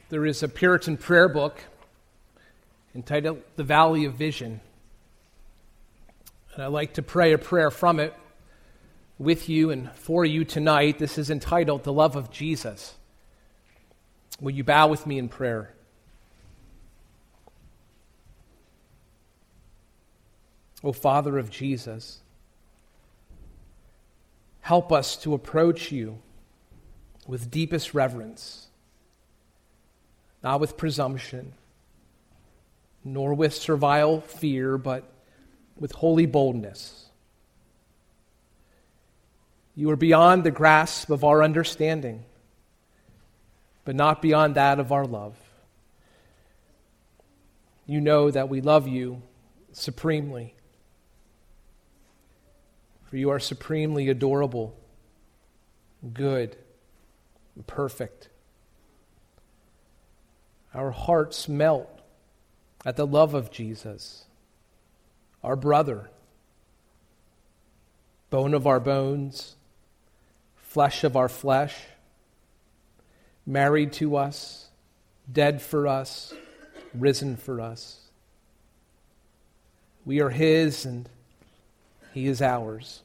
There is a Puritan prayer book entitled The Valley of Vision. And I'd like to pray a prayer from it with you and for you tonight. This is entitled The Love of Jesus. Will you bow with me in prayer? O Father of Jesus, help us to approach you with deepest reverence, not with presumption, nor with servile fear, but with holy boldness. You are beyond the grasp of our understanding, but not beyond that of our love. You know that we love you supremely, for you are supremely adorable, good, and perfect. Our hearts melt at the love of Jesus, our brother, bone of our bones, flesh of our flesh, married to us, dead for us, risen for us. We are his and he is ours,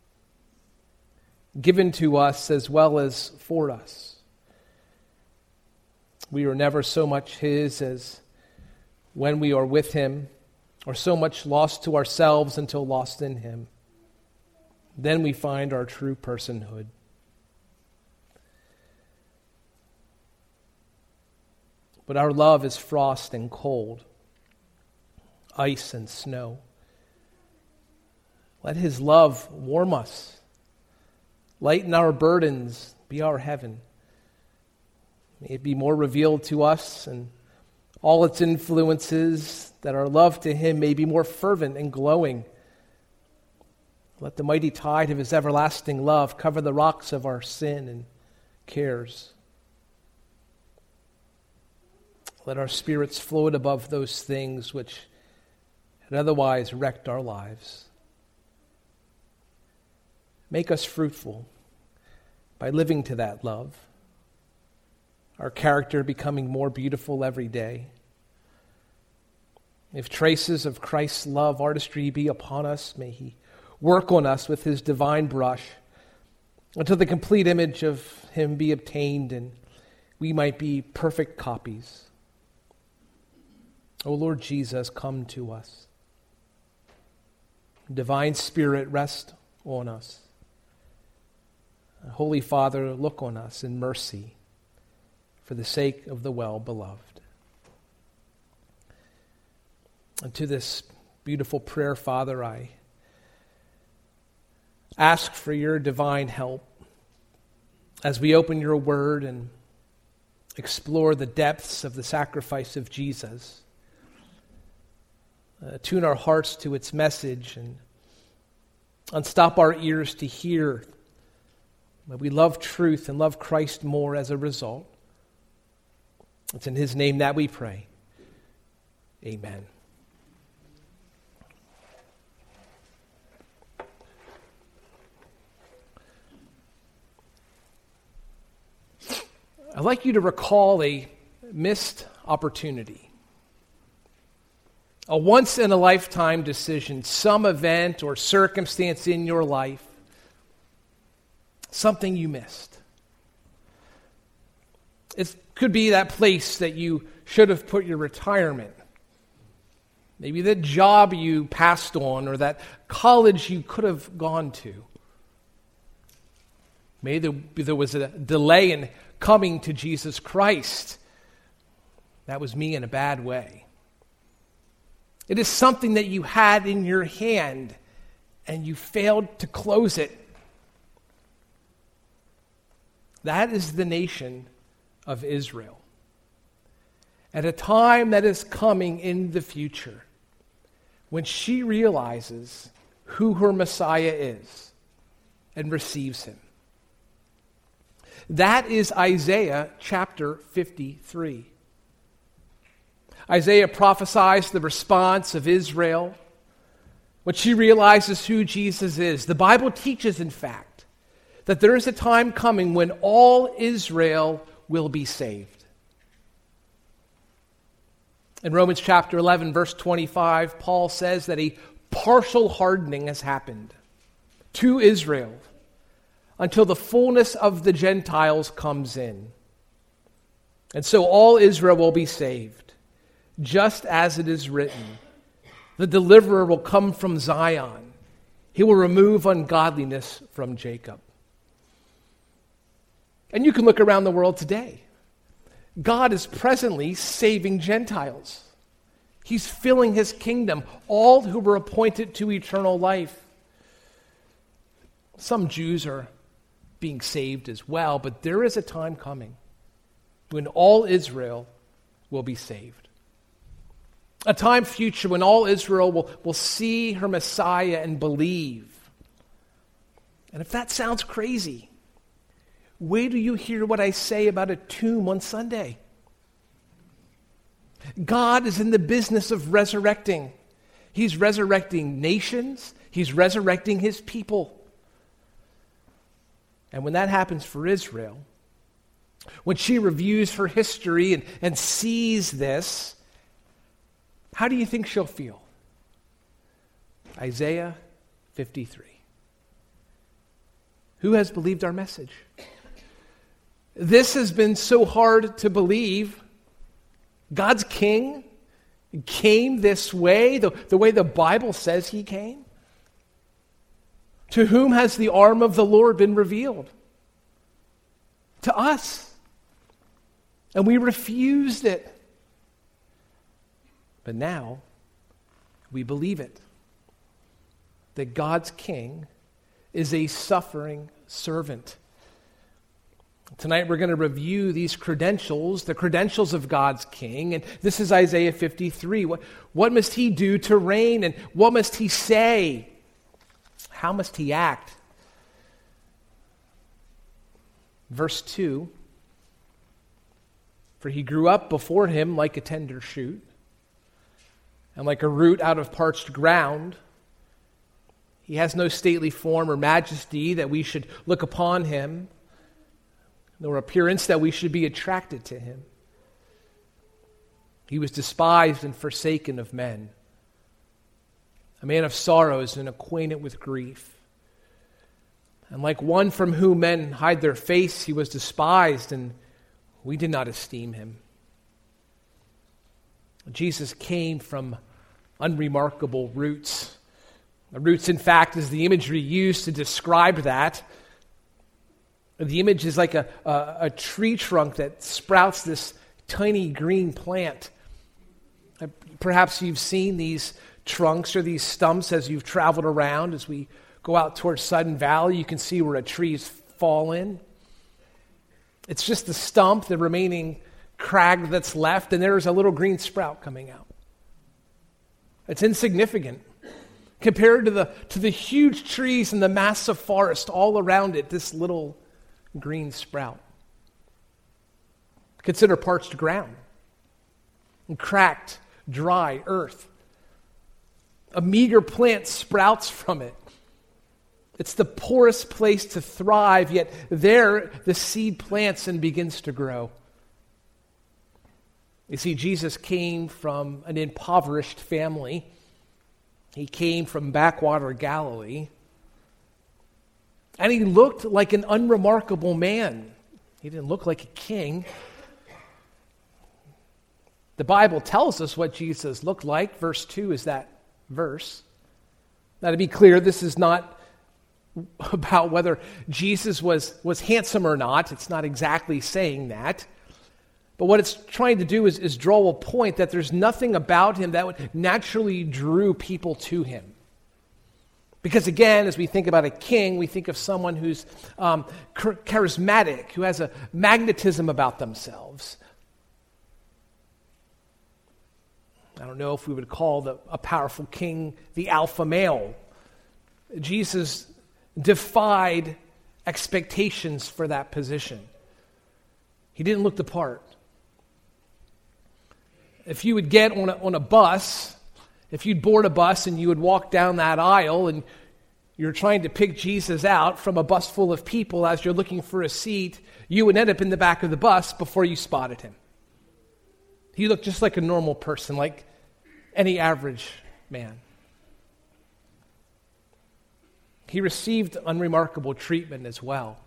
given to us as well as for us. We are never so much his as when we are with him, or so much lost to ourselves until lost in him. Then we find our true personhood. But our love is frost and cold, ice and snow. Let his love warm us, lighten our burdens, be our heaven. May it be more revealed to us and all its influences, that our love to him may be more fervent and glowing. Let the mighty tide of his everlasting love cover the rocks of our sin and cares. Let our spirits float above those things which had otherwise wrecked our lives. Make us fruitful by living to that love, our character becoming more beautiful every day. If traces of Christ's love artistry be upon us, may he work on us with his divine brush until the complete image of him be obtained and we might be perfect copies. O Lord Jesus, come to us. Divine Spirit, rest on us. Holy Father, look on us in mercy for the sake of the well-beloved. And to this beautiful prayer, Father, I ask for your divine help as we open your word and explore the depths of the sacrifice of Jesus. Tune our hearts to its message and unstop our ears to hear. May we love truth and love Christ more as a result. It's in his name that we pray. Amen. I'd like you to recall a missed opportunity, a once-in-a-lifetime decision, some event or circumstance in your life, something you missed. It could be that place that you should have put your retirement, maybe the job you passed on, or that college you could have gone to. Maybe there was a delay in coming to Jesus Christ. That was me in a bad way. It is something that you had in your hand and you failed to close it. That is the nation of Israel. At a time that is coming in the future, when she realizes who her Messiah is and receives him. That is Isaiah chapter 53. Isaiah prophesies the response of Israel when she realizes who Jesus is. The Bible teaches, in fact, that there is a time coming when all Israel will be saved. In Romans chapter 11, verse 25, Paul says that a partial hardening has happened to Israel until the fullness of the Gentiles comes in. And so all Israel will be saved, just as it is written. The deliverer will come from Zion. He will remove ungodliness from Jacob. And you can look around the world today. God is presently saving Gentiles. He's filling his kingdom, all who were appointed to eternal life. Some Jews are being saved as well, but there is a time coming when all Israel will be saved. A time future when all Israel will see her Messiah and believe. And if that sounds crazy, wait till you hear what I say about a tomb on Sunday. God is in the business of resurrecting. He's resurrecting nations. He's resurrecting his people. And when that happens for Israel, when she reviews her history and sees this, how do you think she'll feel? Isaiah 53. Who has believed our message? This has been so hard to believe. God's king came this way, the way the Bible says he came. To whom has the arm of the Lord been revealed? To us. And we refused it. But now, we believe it. That God's king is a suffering servant. Tonight we're going to review these credentials, the credentials of God's king. And this is Isaiah 53. What must he do to reign? And what must he say? How must he act? Verse 2. For he grew up before him like a tender shoot, and like a root out of parched ground. He has no stately form or majesty that we should look upon him, nor appearance that we should be attracted to him. He was despised and forsaken of men, a man of sorrows and acquainted with grief. And like one from whom men hide their face, he was despised, and we did not esteem him. Jesus came from unremarkable roots. The roots, in fact, is the imagery used to describe that. The image is like a tree trunk that sprouts this tiny green plant. Perhaps you've seen these trunks or these stumps as you've traveled around. As we go out towards Sudden Valley, you can see where a tree's fallen. It's just the stump, the remaining crag that's left, and there's a little green sprout coming out. It's insignificant compared to the huge trees and the massive forest all around it, this little green sprout. Consider parched ground and cracked, dry earth. A meager plant sprouts from it. It's the poorest place to thrive, yet there the seed plants and begins to grow. You see, Jesus came from an impoverished family. He came from backwater Galilee. And he looked like an unremarkable man. He didn't look like a king. The Bible tells us what Jesus looked like. Verse 2 is that verse. Now, to be clear, this is not about whether Jesus was handsome or not. It's not exactly saying that. But what it's trying to do is draw a point that there's nothing about him that would naturally drew people to him. Because again, as we think about a king, we think of someone who's charismatic, who has a magnetism about themselves. I don't know if we would call a powerful king the alpha male. Jesus defied expectations for that position. He didn't look the part. If you would get on a bus, if you'd board a bus and you would walk down that aisle and you're trying to pick Jesus out from a bus full of people as you're looking for a seat, you would end up in the back of the bus before you spotted him. He looked just like a normal person, like any average man. He received unremarkable treatment as well.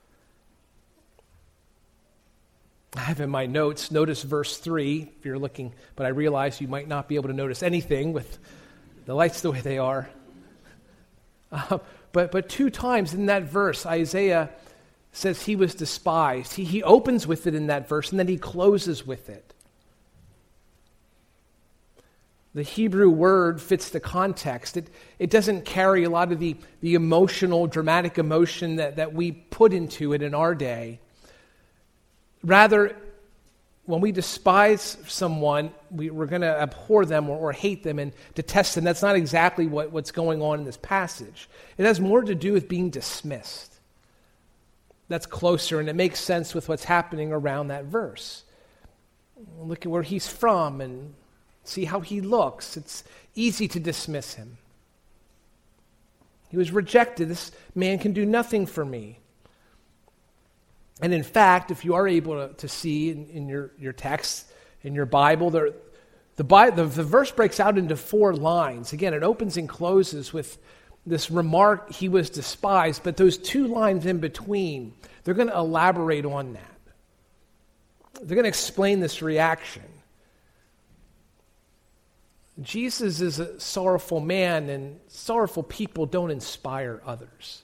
I have in my notes, notice verse 3, if you're looking, but I realize you might not be able to notice anything with the lights the way they are. But 2 times in that verse, Isaiah says he was despised. He opens with it in that verse, and then he closes with it. The Hebrew word fits the context. It doesn't carry a lot of the emotional, dramatic emotion that we put into it in our day. Rather, when we despise someone, we're going to abhor them or hate them and detest them. That's not exactly what's going on in this passage. It has more to do with being dismissed. That's closer, and it makes sense with what's happening around that verse. Look at where he's from and see how he looks. It's easy to dismiss him. He was rejected. This man can do nothing for me. And in fact, if you are able to see in your text, in your Bible, the verse breaks out into 4 lines. Again, it opens and closes with this remark, he was despised, but those 2 lines in between, they're going to elaborate on that. They're going to explain this reaction. Jesus is a sorrowful man, and sorrowful people don't inspire others.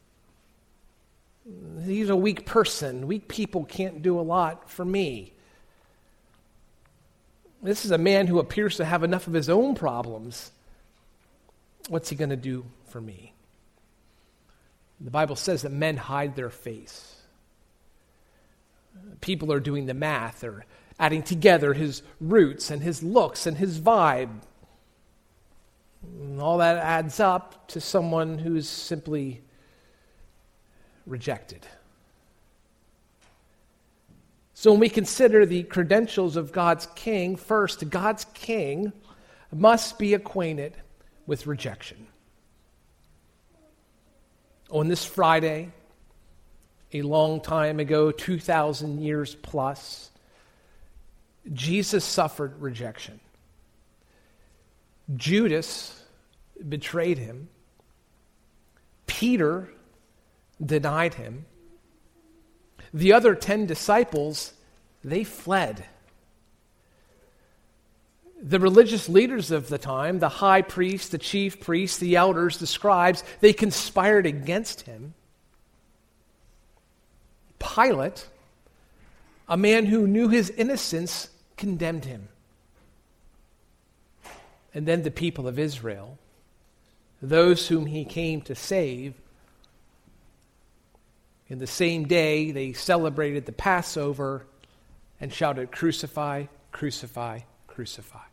He's a weak person. Weak people can't do a lot for me. This is a man who appears to have enough of his own problems. What's he going to do for me? The Bible says that men hide their face. People are doing the math. They're adding together his roots and his looks and his vibe. And all that adds up to someone who's simply rejected. So when we consider the credentials of God's king, first, God's king must be acquainted with rejection. On this Friday, a long time ago, 2,000 years plus, Jesus suffered rejection. Judas betrayed him. Peter denied him. The other 10 disciples, they fled. The religious leaders of the time, the high priest, the chief priests, the elders, the scribes, they conspired against him. Pilate, a man who knew his innocence, condemned him. And then the people of Israel, those whom he came to save, in the same day they celebrated the Passover and shouted, "Crucify, crucify, crucify."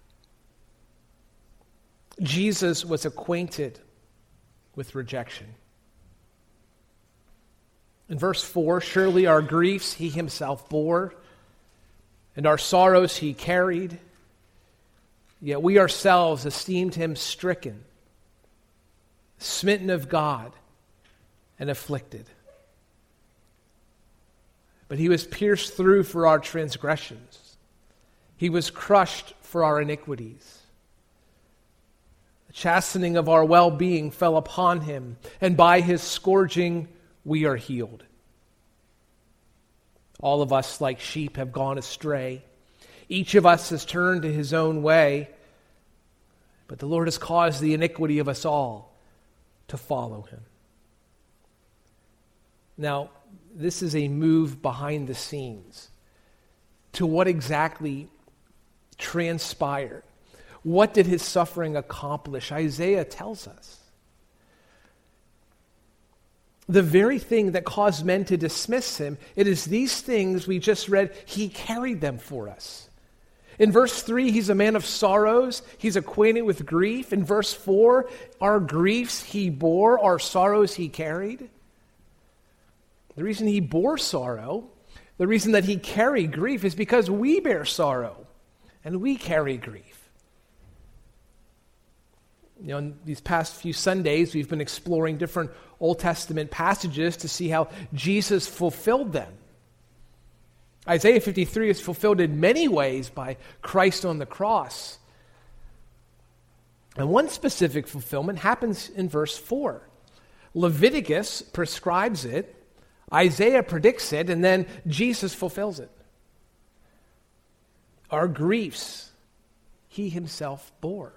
Jesus was acquainted with rejection. In verse 4, surely our griefs he himself bore, and our sorrows he carried. Yet we ourselves esteemed him stricken, smitten of God, and afflicted. But he was pierced through for our transgressions. He was crushed for our iniquities. The chastening of our well-being fell upon him, and by his scourging we are healed. All of us, like sheep, have gone astray. Each of us has turned to his own way, but the Lord has caused the iniquity of us all to follow him. Now, this is a move behind the scenes to what exactly transpired. What did his suffering accomplish? Isaiah tells us. The very thing that caused men to dismiss him, it is these things we just read, he carried them for us. In verse 3, he's a man of sorrows. He's acquainted with grief. In verse 4, our griefs he bore, our sorrows he carried. The reason he bore sorrow, the reason that he carried grief is because we bear sorrow and we carry grief. You know, in these past few Sundays, we've been exploring different Old Testament passages to see how Jesus fulfilled them. Isaiah 53 is fulfilled in many ways by Christ on the cross. And one specific fulfillment happens in verse 4. Leviticus prescribes it, Isaiah predicts it, and then Jesus fulfills it. Our griefs, he himself bore.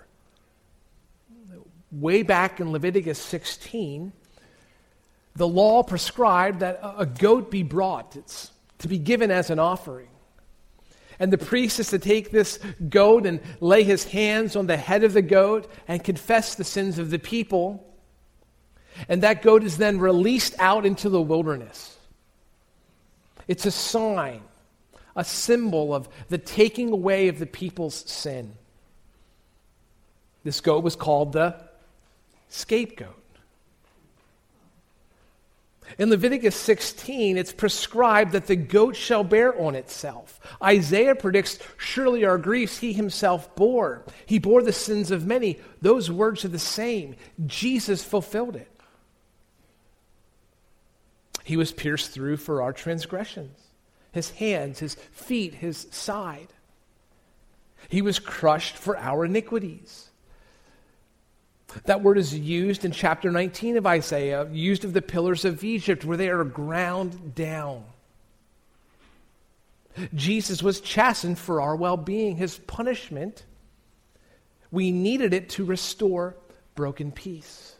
Way back in Leviticus 16, the law prescribed that a goat be brought. It's to be given as an offering. And the priest is to take this goat and lay his hands on the head of the goat and confess the sins of the people. And that goat is then released out into the wilderness. It's a sign, a symbol of the taking away of the people's sin. This goat was called the scapegoat. In Leviticus 16, it's prescribed that the goat shall bear on itself. Isaiah predicts, surely our griefs he himself bore. He bore the sins of many. Those words are the same. Jesus fulfilled it. He was pierced through for our transgressions. His hands, his feet, his side. He was crushed for our iniquities. That word is used in chapter 19 of Isaiah, used of the pillars of Egypt, where they are ground down. Jesus was chastened for our well-being. His punishment, we needed it to restore broken peace.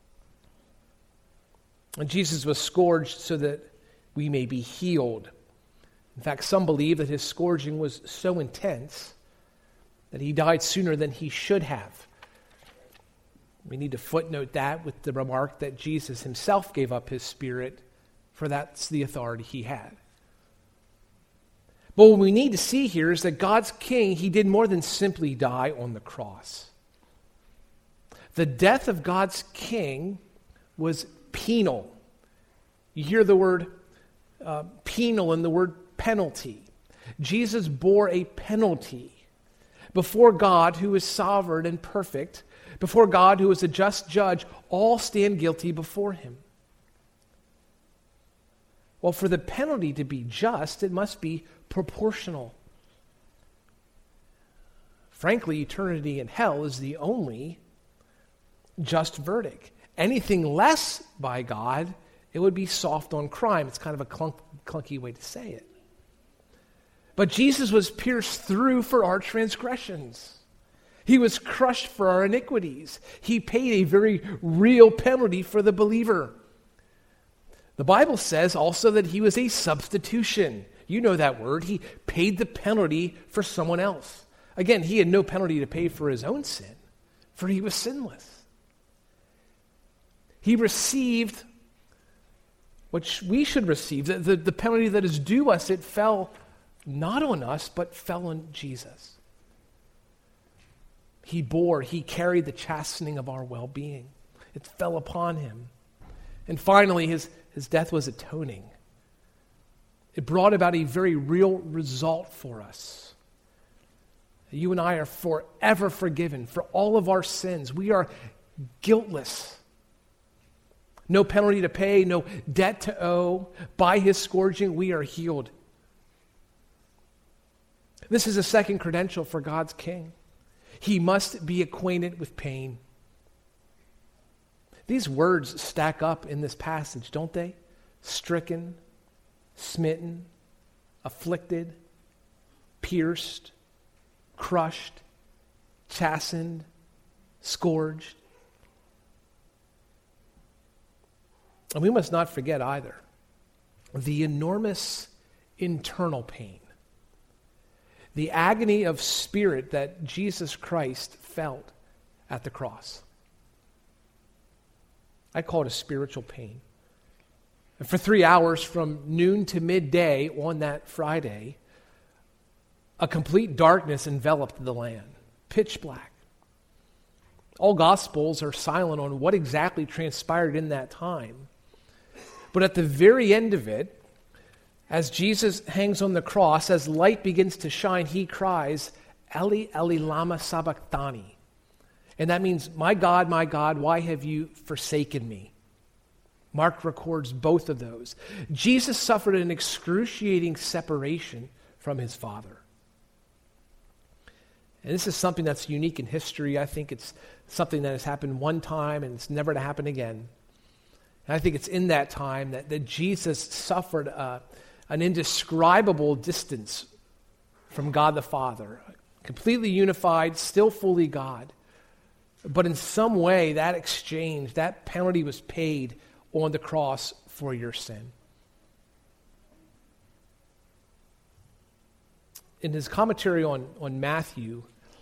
And Jesus was scourged so that we may be healed. In fact, some believe that his scourging was so intense that he died sooner than he should have. We need to footnote that with the remark that Jesus himself gave up his spirit, for that's the authority he had. But what we need to see here is that God's king, he did more than simply die on the cross. The death of God's king was penal. You hear the word penal and the word penalty. Jesus bore a penalty before God, who is sovereign and perfect. Before God, who is a just judge, all stand guilty before him. Well, for the penalty to be just, it must be proportional. Frankly, eternity in hell is the only just verdict. Anything less by God, it would be soft on crime. It's kind of a clunky way to say it. But Jesus was pierced through for our transgressions. He was crushed for our iniquities. He paid a very real penalty for the believer. The Bible says also that he was a substitution. You know that word. He paid the penalty for someone else. Again, he had no penalty to pay for his own sin, for he was sinless. He received what we should receive, the penalty that is due us. It fell not on us, but fell on Jesus. He carried the chastening of our well-being. It fell upon him. And finally, his death was atoning. It brought about a very real result for us. You and I are forever forgiven for all of our sins. We are guiltless. No penalty to pay, no debt to owe. By his scourging, we are healed. This is a second credential for God's king. He must be acquainted with pain. These words stack up in this passage, don't they? Stricken, smitten, afflicted, pierced, crushed, chastened, scourged. And we must not forget either the enormous internal pain, the agony of spirit that Jesus Christ felt at the cross. I call it a spiritual pain. And for 3 hours from noon to midday on that Friday, a complete darkness enveloped the land, pitch black. All Gospels are silent on what exactly transpired in that time. But at the very end of it, as Jesus hangs on the cross, as light begins to shine, he cries, Eli, Eli, lama sabachthani. And that means, my God, why have you forsaken me? Mark records both of those. Jesus suffered an excruciating separation from his Father. And this is something that's unique in history. I think it's something that has happened one time and it's never to happen again. And I think it's in that time that Jesus suffered an indescribable distance from God the Father. Completely unified, still fully God. But in some way, that exchange, that penalty was paid on the cross for your sin. In his commentary on Matthew,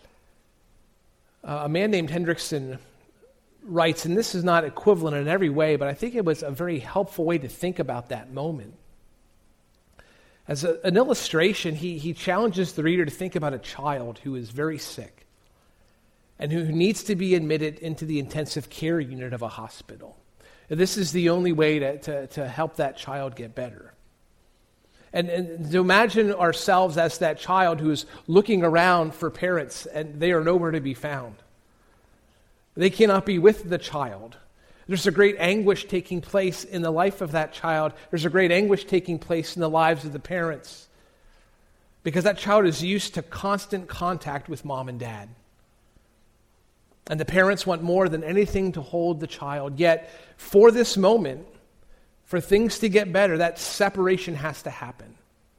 a man named Hendrickson writes, and this is not equivalent in every way, but I think it was a very helpful way to think about that moment. As an illustration, he challenges the reader to think about a child who is very sick and who needs to be admitted into the intensive care unit of a hospital. And this is the only way to help that child get better. And to imagine ourselves as that child who is looking around for parents and they are nowhere to be found. They cannot be with the child. There's a great anguish taking place in the life of that child. There's a great anguish taking place in the lives of the parents. Because that child is used to constant contact with mom and dad. And the parents want more than anything to hold the child. Yet, for this moment, for things to get better, that separation has to happen.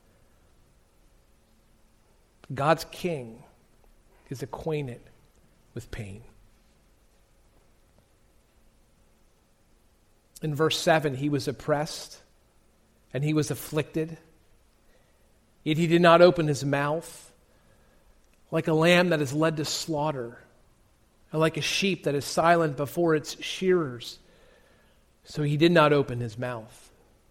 God's king is acquainted with pain. In verse 7, he was oppressed and he was afflicted, yet he did not open his mouth. Like a lamb that is led to slaughter, and like a sheep that is silent before its shearers, so he did not open his mouth.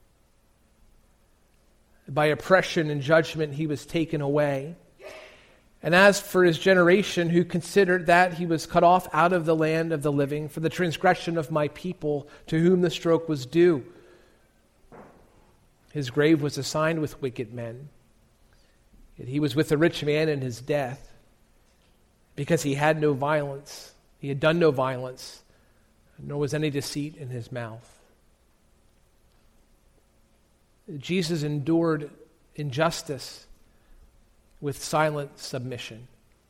By oppression and judgment he was taken away. And as for his generation, who considered that he was cut off out of the land of the living for the transgression of my people, to whom the stroke was due, his grave was assigned with wicked men. Yet he was with the rich man in his death, because he had no violence. He had done no violence, nor was any deceit in his mouth. Jesus endured injustice with silent submission.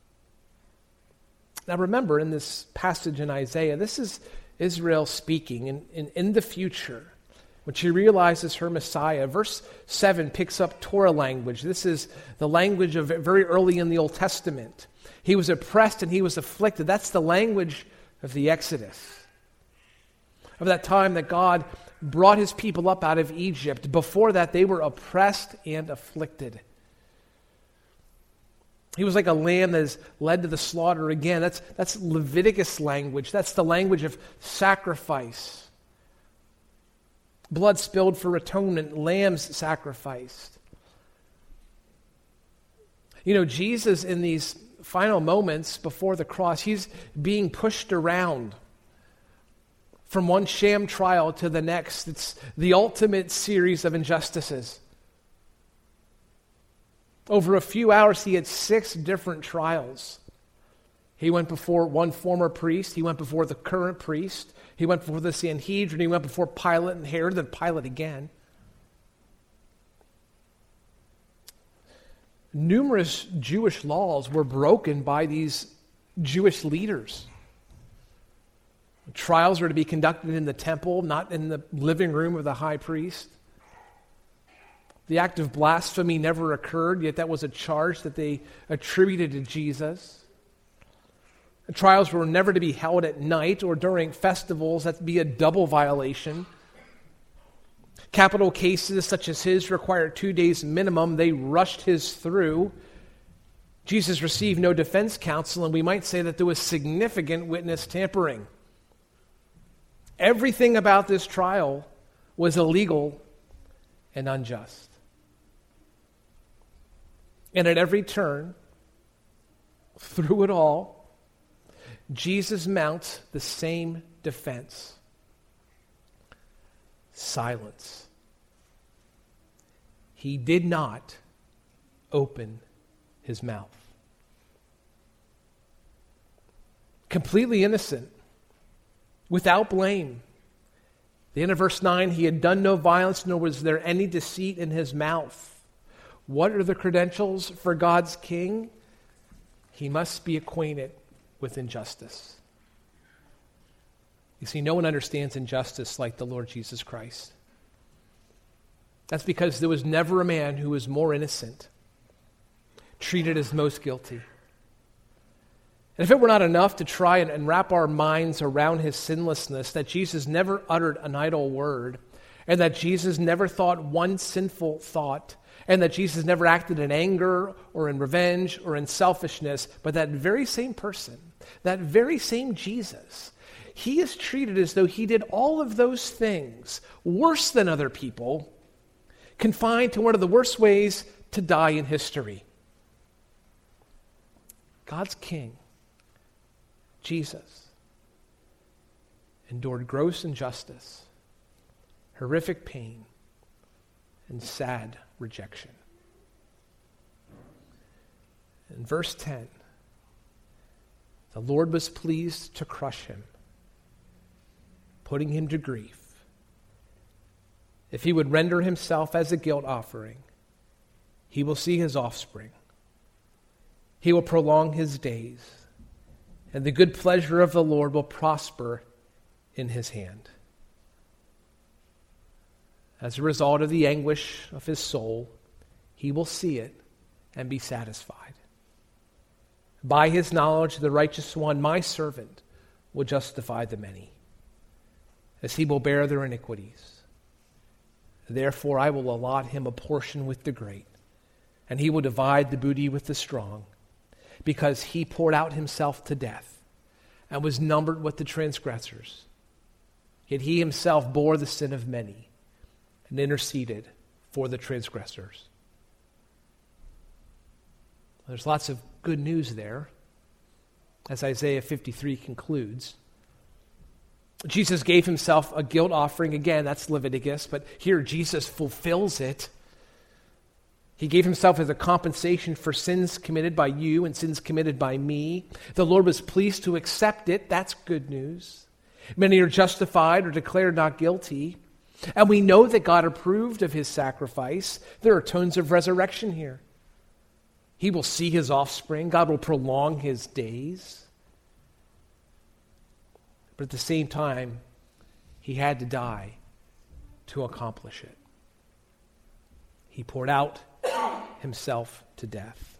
Now remember, in this passage in Isaiah, this is Israel speaking in the future, when she realizes her Messiah. Verse 7 picks up Torah language. This is the language of very early in the Old Testament. He was oppressed and he was afflicted. That's the language of the Exodus, of that time that God brought his people up out of Egypt. Before that, they were oppressed and afflicted. He was like a lamb that is led to the slaughter again. That's Leviticus language. That's the language of sacrifice. Blood spilled for atonement, lambs sacrificed. You know, Jesus, in these final moments before the cross, he's being pushed around from one sham trial to the next. It's the ultimate series of injustices. Over a few hours, he had 6 different trials. He went before one former priest. He went before the current priest. He went before the Sanhedrin. He went before Pilate and Herod, then Pilate again. Numerous Jewish laws were broken by these Jewish leaders. Trials were to be conducted in the temple, not in the living room of the high priest. The act of blasphemy never occurred, yet that was a charge that they attributed to Jesus. The trials were never to be held at night or during festivals. That'd be a double violation. Capital cases such as his required 2 days minimum. They rushed his through. Jesus received no defense counsel, and we might say that there was significant witness tampering. Everything about this trial was illegal and unjust. And at every turn, through it all, Jesus mounts the same defense. Silence. He did not open his mouth. Completely innocent, without blame, The end of verse 9, he had done no violence, nor was there any deceit in his mouth. What are the credentials for God's king? He must be acquainted with injustice. You see, no one understands injustice like the Lord Jesus Christ. That's because there was never a man who was more innocent, treated as most guilty. And if it were not enough to try and wrap our minds around his sinlessness, that Jesus never uttered an idle word, and that Jesus never thought one sinful thought, and that Jesus never acted in anger or in revenge or in selfishness, but that very same person, that very same Jesus, he is treated as though he did all of those things worse than other people, confined to one of the worst ways to die in history. God's king, Jesus, endured gross injustice, horrific pain, and sad rejection. In verse 10, the Lord was pleased to crush him, putting him to grief. If he would render himself as a guilt offering, he will see his offspring. He will prolong his days, and the good pleasure of the Lord will prosper in his hand. As a result of the anguish of his soul, he will see it and be satisfied. By his knowledge, the righteous one, my servant, will justify the many, as he will bear their iniquities. Therefore, I will allot him a portion with the great, and he will divide the booty with the strong, because he poured out himself to death and was numbered with the transgressors. Yet he himself bore the sin of many and interceded for the transgressors. There's lots of good news there, as Isaiah 53 concludes. Jesus gave himself a guilt offering. Again, that's Leviticus, but here Jesus fulfills it. He gave himself as a compensation for sins committed by you and sins committed by me. The Lord was pleased to accept it. That's good news. Many are justified or declared not guilty. And we know that God approved of his sacrifice. There are tones of resurrection here. He will see his offspring. God will prolong his days. But at the same time, he had to die to accomplish it. He poured out himself to death.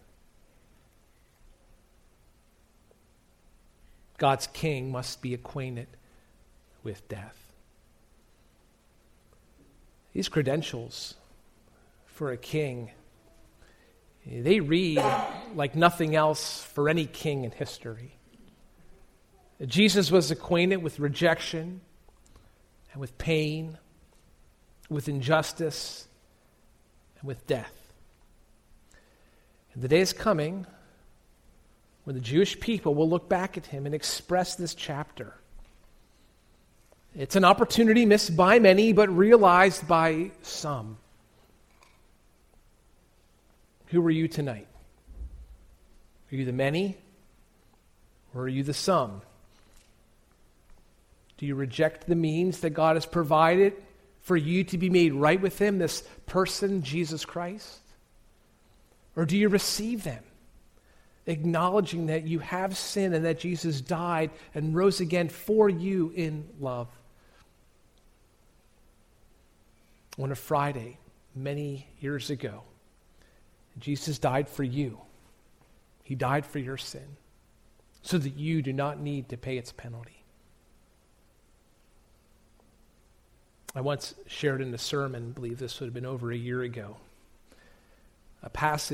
God's king must be acquainted with death. These credentials for a king, they read like nothing else for any king in history. Jesus was acquainted with rejection and with pain, with injustice, and with death. And the day is coming when the Jewish people will look back at him and express this chapter. It's an opportunity missed by many, but realized by some. Who are you tonight? Are you the many, or are you the some? Do you reject the means that God has provided for you to be made right with him, this person, Jesus Christ? Or do you receive them, acknowledging that you have sinned and that Jesus died and rose again for you in love? On a Friday, many years ago, Jesus died for you. He died for your sin, so that you do not need to pay its penalty. I once shared in a sermon, I believe this would have been over a year ago, a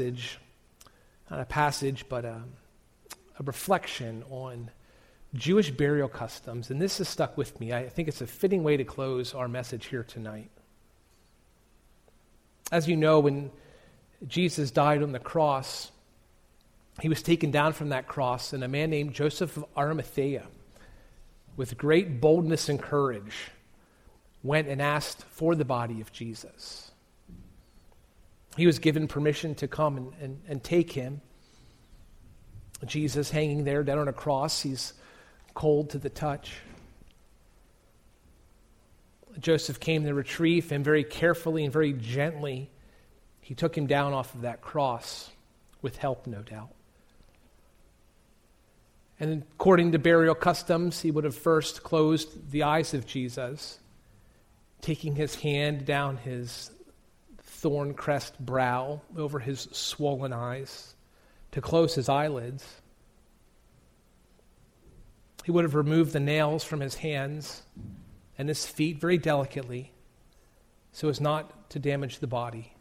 reflection on Jewish burial customs, and this has stuck with me. I think it's a fitting way to close our message here tonight. As you know, when Jesus died on the cross, he was taken down from that cross, and a man named Joseph of Arimathea, with great boldness and courage, went and asked for the body of Jesus. He was given permission to come and take him. Jesus hanging there dead on a cross, he's cold to the touch. Joseph came to retrieve him very carefully and very gently. He took him down off of that cross with help, no doubt. And according to burial customs, he would have first closed the eyes of Jesus, taking his hand down his thorn crest brow over his swollen eyes to close his eyelids. He would have removed the nails from his hands and his feet very delicately so as not to damage the body.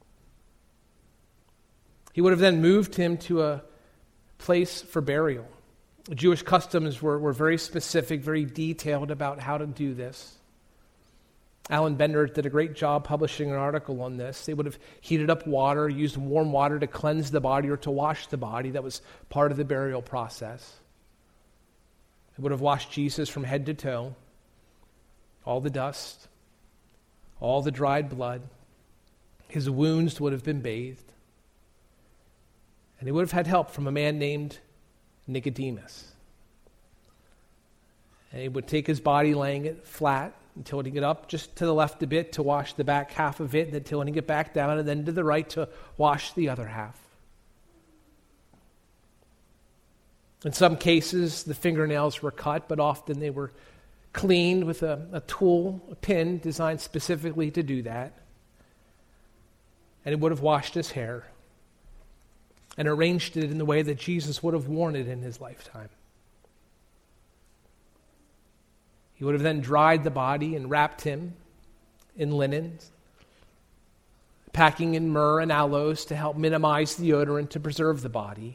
He would have then moved him to a place for burial. Jewish customs were very specific, very detailed about how to do this. Alan Bender did a great job publishing an article on this. They would have heated up water, used warm water to cleanse the body or to wash the body. That was part of the burial process. They would have washed Jesus from head to toe, all the dust, all the dried blood. His wounds would have been bathed. And he would have had help from a man named Nicodemus. And he would take his body, laying it flat, and tilting it up just to the left a bit to wash the back half of it, and then tilting it back down, and then to the right to wash the other half. In some cases, the fingernails were cut, but often they were cleaned with a tool, a pin, designed specifically to do that. And he would have washed his hair and arranged it in the way that Jesus would have worn it in his lifetime. He would have then dried the body and wrapped him in linens, packing in myrrh and aloes to help minimize the odor and to preserve the body.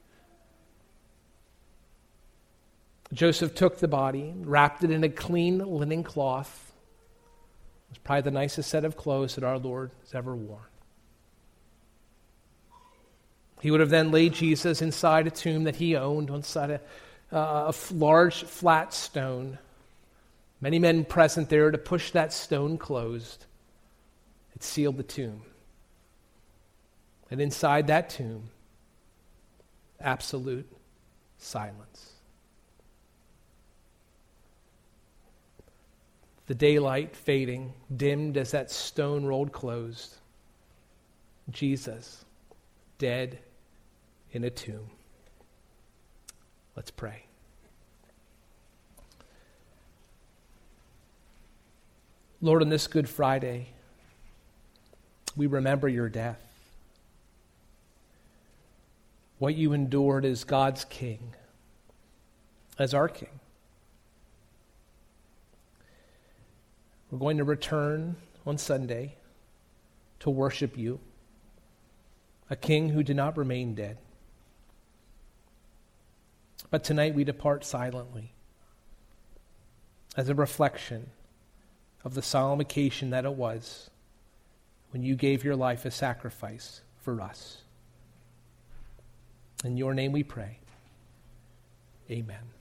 Joseph took the body, wrapped it in a clean linen cloth. It was probably the nicest set of clothes that our Lord has ever worn. He would have then laid Jesus inside a tomb that he owned, inside a large flat stone. Many men present there to push that stone closed. It sealed the tomb. And inside that tomb, absolute silence. The daylight fading, dimmed as that stone rolled closed. Jesus, dead in a tomb. Let's pray. Lord, on this Good Friday, we remember your death. What you endured as God's King, as our King. We're going to return on Sunday to worship you, a King who did not remain dead. But tonight we depart silently as a reflection of the solemn occasion that it was when you gave your life as sacrifice for us. In your name we pray. Amen.